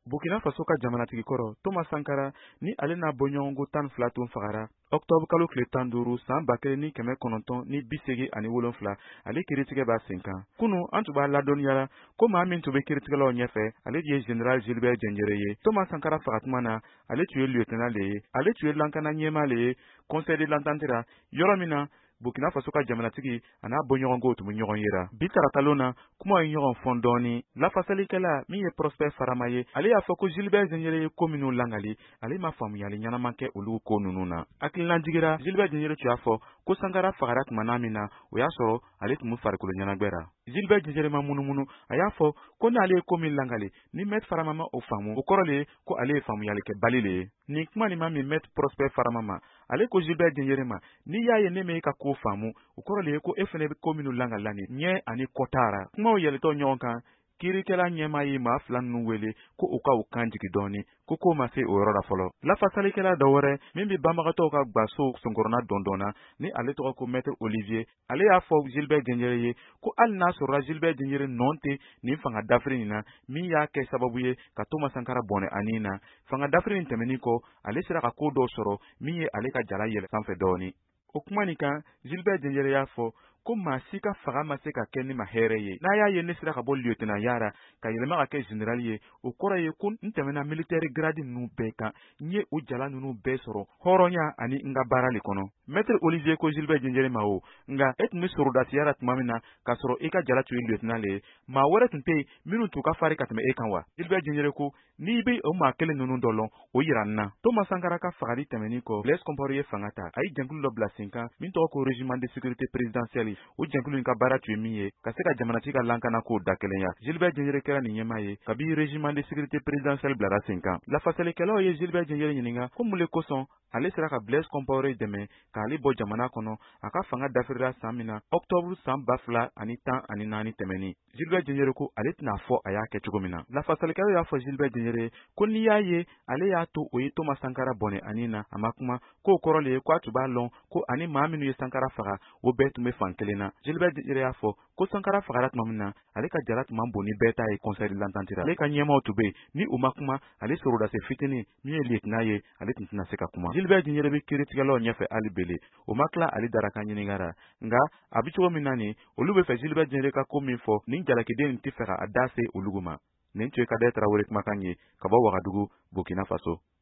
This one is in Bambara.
Burkina Faso ka jamanatigi kɔrɔ Thomas Sankara ni ale n'a bɔɲɔgɔnko 12 tun fagara Octobre kalo tile 15 san 1987 ale kiiritigɛ b'a sen kan. Kunu an tun b'a ladɔnniyala ko maa min tun bɛ kiiritigɛlaw ɲɛfɛ ale de ye Général Gilbert Diendéré ye. Thomas Sankara fagatuma na ale tun ye lieutenant le ye. Ale tun ye lankana ɲɛmaa le ye Conseil de l'Entente ra yɔrɔ min na Burkina Faso ka jamanatigi a n'a bɔɲɔgɔnko tun bɛ ɲɔgɔn yera. Bi taratalon na kuma ye ɲɔgɔn fɔn dɔɔni. Lafasalikɛla min ye Prosper Farama ye ale y'a fɔ ko Gilbert Diendéré ye ko minnu langali ale ma faamuyali ɲɛnama kɛ olu ko ninnu na. Hakilina jigira Gilbert Diendéré tun y'a fɔ ko Sankara fagara tuma min na o y'a sɔrɔ ale tun bɛ farikolo ɲɛnagwɛra. Gilbert Diendéré ma munumunu a y'a fɔ ko n'ale ye ko min langali ni Maître Farama ma o faamu o kɔrɔ le ye ko ale ye faamuyalikɛ bali le ye. Nin kuma nin ma min Maître Prosper Farama ma ale ko Gilbert Diendéré ma n'i y'a ye ne m'e ka ko faamu o kɔrɔ le ye ko e fɛnɛ bɛ ko minnu langali la nin ɲɛ ani kɔ taara. Kumaw yɛlɛtɔ ɲɔgɔn kan kiirikɛla ɲɛmaa ye maa fila ninnu wele ko u ka u kan jigi dɔɔni ko ma se o yɔrɔ la fɔlɔ. Lafasalikɛla dɔ wɛrɛ min bɛ banbagatɔw ka gwaso sonkɔrɔna dɔndɔnna ni ale tɔgɔ ko Maître Olivier ale y'a fɔ Gilbert Diendéré ye ko hali n'a sɔrɔla Gilbert Diendéré nɔ tɛ nin fanga dafiri nin na min y'a kɛ sababu ye ka Thomas Sankara bɔnɛ ani na fanga dafiri nin tɛmɛnin kɔ ale sera ka ko dɔw sɔrɔ min ye ale ka jala yɛlɛ sanfɛ dɔɔni. O kuma nin kan Gilbert Diendéré y'a fɔ ko maa si ka faga ma se ka kɛ ni ma hɛrɛ ye. N'a y'a ye ne sera ka bɔ lieutenant yara ka yɛlɛma ka kɛ général ye o kɔrɔ ye ko n tɛmɛna militaire grade ninnu bɛɛ kan n ye o jala ninnu bɛɛ sɔrɔ hɔrɔnya ani n ka baara le kɔnɔ. Maître Olivier ko Gilbert Diendéré ma o nka e tun bɛ sorodasiya la tuma min na k'a sɔrɔ i ka jala tun ye lieutenant le ye maa wɛrɛ tun tɛ yen minnu tun ka farin ka tɛmɛ e kan wa. Gilbert Diendéré ko n'i bɛ o maa kelen ninnu dɔ lɔn o yira n na. Thomas Sankara ka fagali tɛmɛnin kɔ Blaise Compaoré ye fanga ta a ye jɛnkulu dɔ bila sen kan min tɔgɔ ko régiment de sécurité présidentielle o jɛnkulu in ka baara tun ye min ye ka se ka jamanatigi ka lankana kow da kelenya. Gilbert Diendéré kɛra nin ɲɛmaa ye kabi régiment de sécurité présidentielle bilara sen kan. Lafasalikɛlaw ye Gilbert Diendéré ɲininka ko mun le kosɔn ale sera ka Blaise Compaoré dɛmɛ k'ale bɔ jamana kɔnɔ a ka fanga dafirila san min na Octobre san 2014 tɛmɛnin. Gilbert Diendéré ko ale tɛna fɔ a y'a kɛ cogo min na. Lafasalikɛlaw y'a fɔ Gilbert Diendéré ko n'i y'a ye ale y'a to o ye Thomas Sankara bɔnɛ ani na a ma kuma k'o kɔrɔ le ye k'a tun b'a lɔn ko ani maa minnu ye Sankara faga o bɛɛ tun bɛ fan kelen na. Gilbert Diendéré y'a fɔ ko Sankara fagara tuma min na ale ka jala tun man bon ni bɛɛ ta ye Conseil de l'Entente ra. Ale ka ɲɛmaaw tun bɛ yen ni u ma kuma ale sorodase fitinin min ye lieutenant ye ale tun tɛna se ka kuma. Gilbert Diendéré bɛ kiiritigɛlaw ɲɛfɛ hali bele o ma tila ale dara ka ɲininka ra nka a bɛ cogo min na nin olu bɛ fɛ Gilbert Diendéré ka ko min fɔ nin jalakiden nin tɛ fɛ ka a da se olugu ma. Nin tun ye Kadaye Tarawele kumakan ye ka bɔ Wagadugu Burkina Faso.